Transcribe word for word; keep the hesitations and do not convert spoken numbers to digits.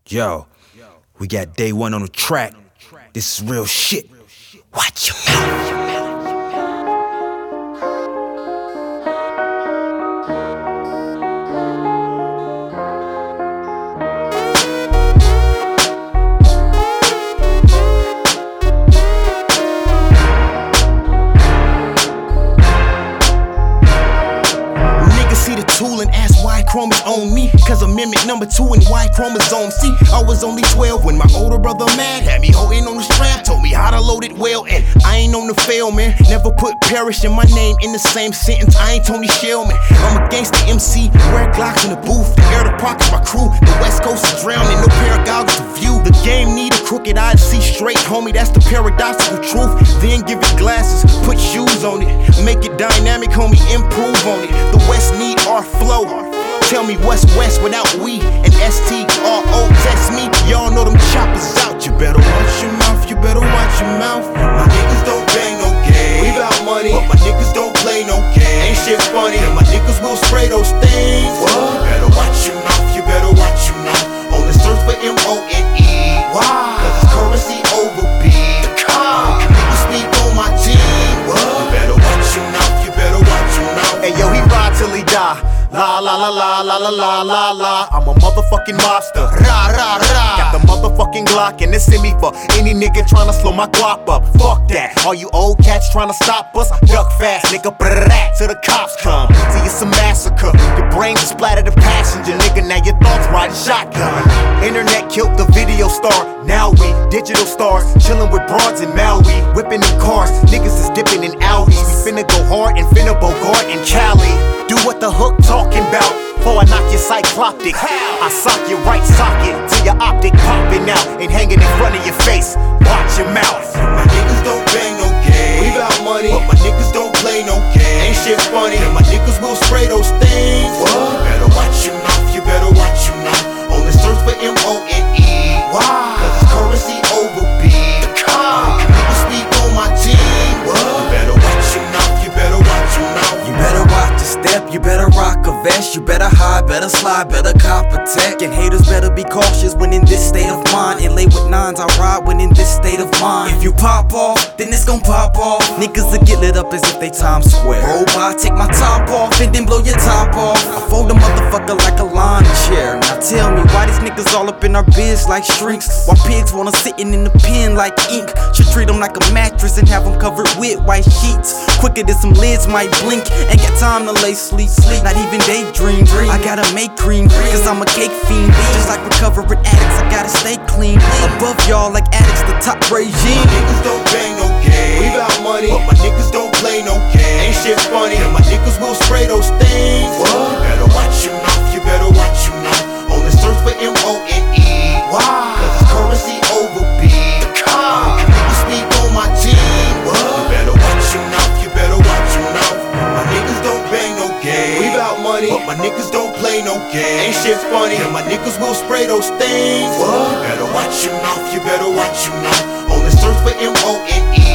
Yo, we got day one on the track. This is real shit. Watch your mouth. See the tool and ask why Chrome's on me. Cause amendment number two and Y chromosome. See, I was only twelve when my older brother mad had me holding on the strap, told me how to load it well, and I ain't on the fail, man. Never put Parrish and my name in the same sentence. I ain't Tony Shellman. I'm a gangster M C, wear Glocks in the booth. The air to pockets my crew. The West Coast is drowning, no pair of goggles to view. The game need a crooked eye to see straight, homie. That's the paradoxical truth. Then give it glasses, put shoes on it, make it dynamic, homie. Improve on it. The West need our flow. Tell me what's West without we and S T R O. Test me, y'all know them choppers out. You better watch your mouth, you better watch your mouth. My niggas don't bang no game. We bout money, but my niggas don't play no game. Ain't shit funny, and my niggas will spray those things. What? You better watch your mouth, you better watch your mouth. On the search for M O N E. Why? Cause it's currency over B. The car. Niggas speak on my team. What? You better watch your mouth, you better watch your mouth. Hey yo, he ride till he die. La la la la la la la la la. I'm a motherfucking monster. Ra ra ra. Got the motherfucking Glock and it's in me for any nigga tryna slow my guap up. Fuck that. All you old cats tryna stop us, duck fast, nigga. Brrrrat till the cops come. See it's a massacre. Your brains are splattered the passenger, nigga. Now your thoughts riding shotgun. Internet killed the video star. Now we digital stars, chillin' with broads in Maui, whipping in cars. Niggas is dipping in Audis. We finna go hard and finna Bogart and Cali. Do what the hook talking about, before I knock your cycloptic. I sock your right socket till your optic popping out and hanging in front of your face. Watch your mouth. My niggas don't bang no game. We bout money, but my niggas don't play no game. Ain't shit funny, and my niggas will spray those things. What? You better watch your mouth, you better watch your mouth. On the search for M O N E. Why? Cause it's currency over B. The car. Niggas speak on my team. What? You better watch your mouth, you better watch your mouth. You better watch your step, you better rock a vest. You better hide, better slide, better cop a tech. And haters better be cautious when in this state of mind. And lay with nines, I ride when in this state of mind. If you pop off, then it's gon' pop off. Niggas will get lit up as if they Times Square. Roll by, take my top off, and then blow your top off. I fold a motherfucker like a lawn chair. Now tell me why these niggas all up in our biz like shrinks, while pigs wanna sitting in the pen like ink. Should treat them like a mattress and have them covered with white sheets. Quicker than some lids might blink. Ain't got time to lay sleep, sleep. Not even daydream. I gotta make cream, cause I'm a cake fiend. Just like recovering addicts, I gotta stay clean. Above y'all like addicts, the top regime. My niggas don't bang no game. We bout money, but my niggas don't play no game. Ain't shit funny, and my niggas will spray those things. What? You better watch your mouth, you better watch your mouth. On the search for M O N E. Why? Cause it's currency over B. The car. Niggas speak on my team. What? You better watch your mouth, you better watch your mouth. My niggas don't bang no game. We bout money, but my niggas don't play no game. Ain't shit funny, and my niggas will spray those things. What? You better watch your mouth, you better watch your mouth. On the search for M O N E.